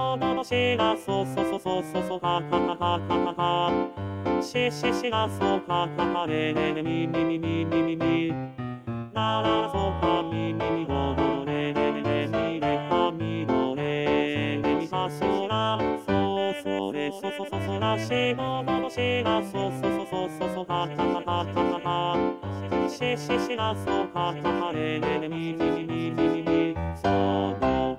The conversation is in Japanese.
どどどしがそそそそそそははははははしししがそはははれれれみみみみみみみならそはみみみどどれれれれみれはみどれれみはそらそそれそそそそらしどどどしがそそそそそそははははははしししがそはははれれれみみみみみみみそど